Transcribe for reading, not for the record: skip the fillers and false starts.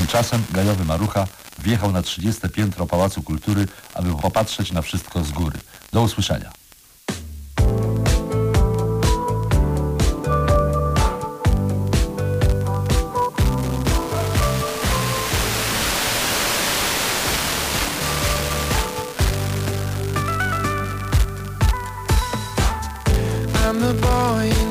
Tymczasem gajowy Marucha wjechał na 30. piętro Pałacu Kultury, aby popatrzeć na wszystko z góry. Do usłyszenia. I'm the boy